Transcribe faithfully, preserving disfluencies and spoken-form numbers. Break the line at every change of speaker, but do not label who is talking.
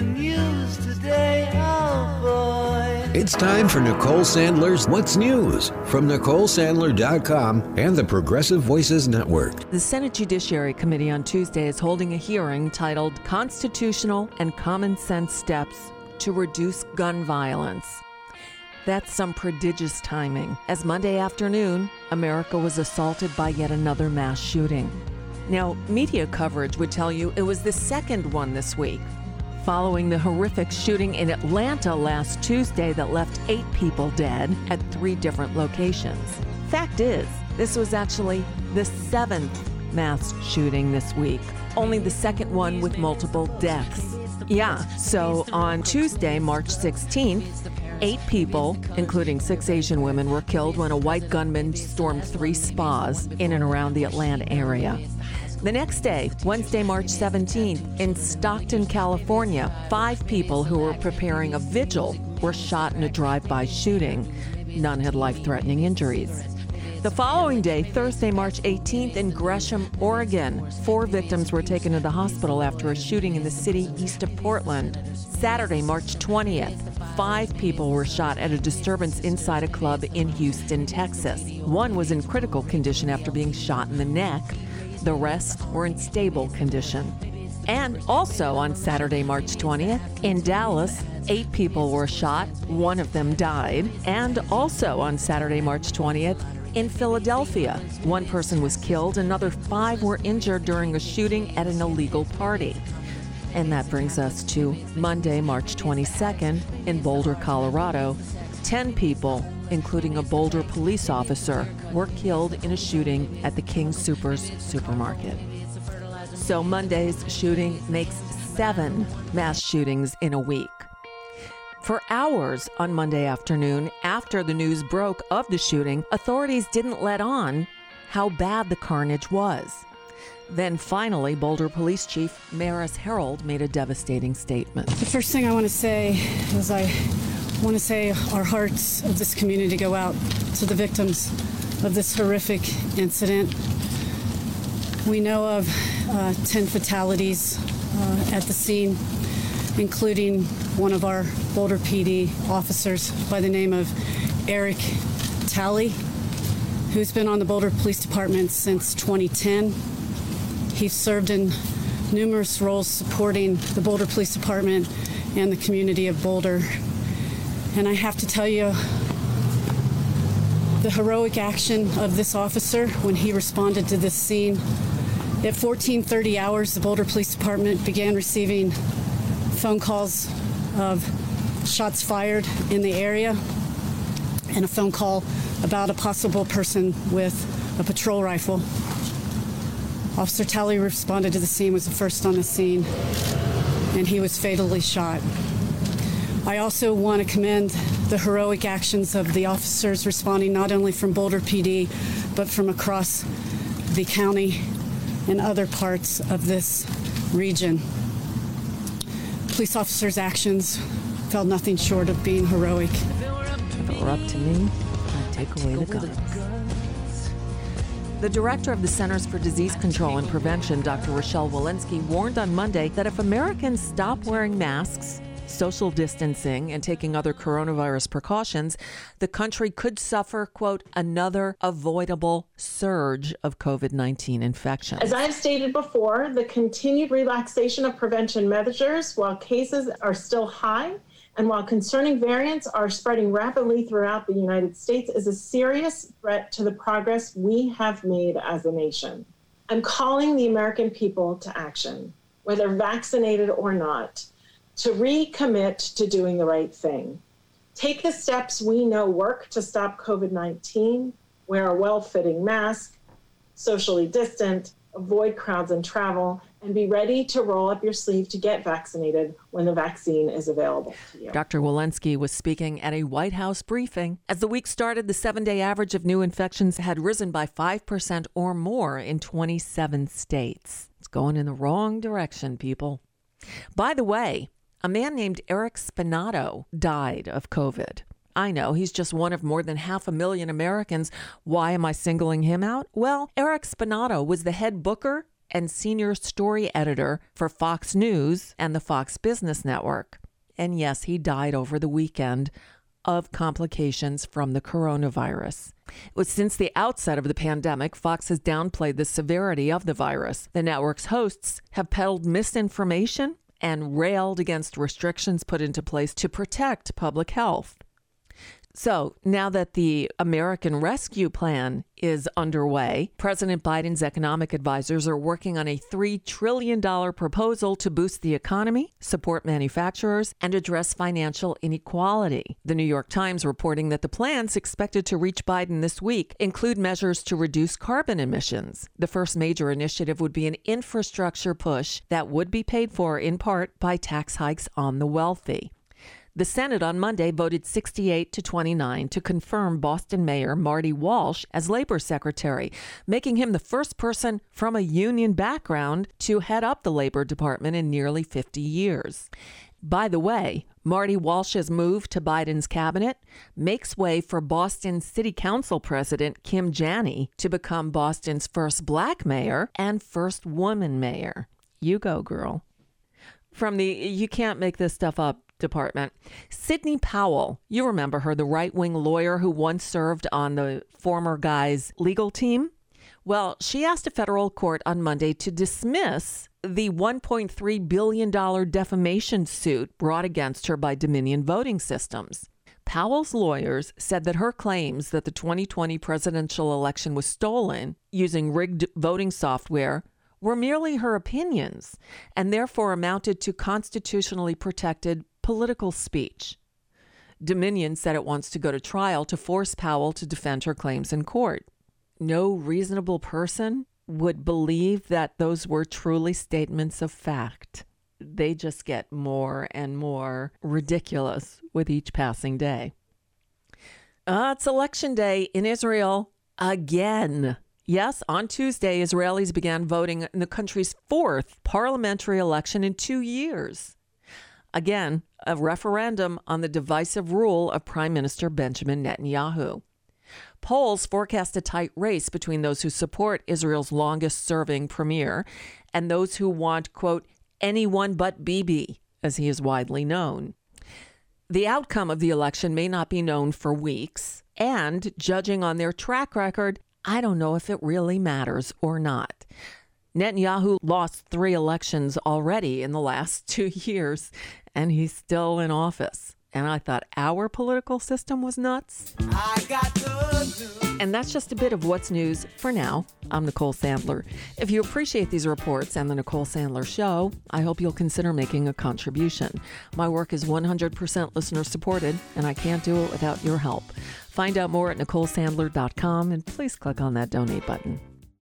the news today, oh boy.
It's time for Nicole Sandler's What's News from Nicole Sandler dot com and the Progressive Voices Network.
The Senate Judiciary Committee on Tuesday is holding a hearing titled Constitutional and Common Sense Steps to Reduce Gun Violence. That's some prodigious timing, as Monday afternoon, America was assaulted by yet another mass shooting. Now, media coverage would tell you it was the second one this week, following the horrific shooting in Atlanta last Tuesday that left eight people dead at three different locations. Fact is, this was actually the seventh mass shooting this week, only the second one with multiple deaths. Yeah, so on Tuesday, March sixteenth, eight people, including six Asian women, were killed when a white gunman stormed three spas in and around the Atlanta area. The next day, Wednesday, March seventeenth, in Stockton, California, five people who were preparing a vigil were shot in a drive-by shooting. None had life-threatening injuries. The following day, Thursday, March eighteenth, in Gresham, Oregon, four victims were taken to the hospital after a shooting in the city east of Portland. Saturday, March twentieth, five people were shot at a disturbance inside a club in Houston, Texas. One was in critical condition after being shot in the neck. The rest were in stable condition. And also on Saturday, March twentieth, in Dallas, eight people were shot. One of them died. And also on Saturday, March twentieth, in Philadelphia, one person was killed. Another five were injured during a shooting at an illegal party. And that brings us to Monday, March twenty-second, in Boulder, Colorado. Ten people, including a Boulder police officer, were killed in a shooting at the King Soopers supermarket. So Monday's shooting makes seven mass shootings in a week. For hours on Monday afternoon, after the news broke of the shooting, authorities didn't let on how bad the carnage was. Then finally, Boulder Police Chief Maris Herold made a devastating statement.
The first thing I want to say is I want to say our hearts of this community go out to the victims of this horrific incident. We know of uh, ten fatalities uh, at the scene, including one of our Boulder P D officers by the name of Eric Talley, who's been on the Boulder Police Department since twenty ten. He's served in numerous roles supporting the Boulder Police Department and the community of Boulder. And I have to tell you, the heroic action of this officer when he responded to this scene. At fourteen thirty hours, the Boulder Police Department began receiving phone calls of shots fired in the area and a phone call about a possible person with a patrol rifle. Officer Talley responded to the scene, was the first on the scene, and he was fatally shot. I also want to commend the heroic actions of the officers responding not only from Boulder P D, but from across the county and other parts of this region. Police officers' actions fell nothing short of being heroic.
If it were up to me, I'd take away the guns. The director of the Centers for Disease Control and Prevention, Doctor Rochelle Walensky, warned on Monday that if Americans stop wearing masks, social distancing, and taking other coronavirus precautions, the country could suffer, quote, another avoidable surge of covid nineteen infections.
As I have stated before, the continued relaxation of prevention measures while cases are still high and while concerning variants are spreading rapidly throughout the United States is a serious threat to the progress we have made as a nation. I'm calling the American people to action, whether vaccinated or not, to recommit to doing the right thing. Take the steps we know work to stop covid nineteen, wear a well-fitting mask, socially distant, avoid crowds and travel, and be ready to roll up your sleeve to get vaccinated when the vaccine is available to you.
Doctor Walensky was speaking at a White House briefing. As the week started, the seven-day average of new infections had risen by five percent or more in twenty-seven states. It's going in the wrong direction, people. By the way, a man named Eric Spinato died of COVID. I know, he's just one of more than half a million Americans. Why am I singling him out? Well, Eric Spinato was the head booker and senior story editor for Fox News and the Fox Business Network. And yes, he died over the weekend of complications from the coronavirus. It was since the outset of the pandemic, Fox has downplayed the severity of the virus. The network's hosts have peddled misinformation and railed against restrictions put into place to protect public health. So now that the American Rescue Plan is underway, President Biden's economic advisors are working on a three trillion dollars proposal to boost the economy, support manufacturers, and address financial inequality. The New York Times reporting that the plans expected to reach Biden this week include measures to reduce carbon emissions. The first major initiative would be an infrastructure push that would be paid for in part by tax hikes on the wealthy. The Senate on Monday voted sixty-eight to twenty-nine to confirm Boston Mayor Marty Walsh as Labor Secretary, making him the first person from a union background to head up the Labor Department in nearly fifty years. By the way, Marty Walsh's move to Biden's cabinet makes way for Boston City Council President Kim Janey to become Boston's first black mayor and first woman mayor. You go, girl. From the You Can't Make This Stuff Up department, Sidney Powell, you remember her, the right-wing lawyer who once served on the former guy's legal team? Well, she asked a federal court on Monday to dismiss the one point three billion dollars defamation suit brought against her by Dominion Voting Systems. Powell's lawyers said that her claims that the twenty twenty presidential election was stolen using rigged voting software were merely her opinions and therefore amounted to constitutionally protected political speech. Dominion said it wants to go to trial to force Powell to defend her claims in court. No reasonable person would believe that those were truly statements of fact. They just get more and more ridiculous with each passing day. Uh, it's election day in Israel again. Yes, on Tuesday, Israelis began voting in the country's fourth parliamentary election in two years. Again, a referendum on the divisive rule of Prime Minister Benjamin Netanyahu. Polls forecast a tight race between those who support Israel's longest-serving premier and those who want, quote, anyone but Bibi, as he is widely known. The outcome of the election may not be known for weeks, and judging on their track record, I don't know if it really matters or not. Netanyahu lost three elections already in the last two years, and he's still in office. And I thought our political system was nuts.
I got good news.
And that's just a bit of what's news for now. I'm Nicole Sandler. If you appreciate these reports and the Nicole Sandler Show, I hope you'll consider making a contribution. My work is one hundred percent listener supported, and I can't do it without your help. Find out more at Nicole Sandler dot com, and please click on that donate button.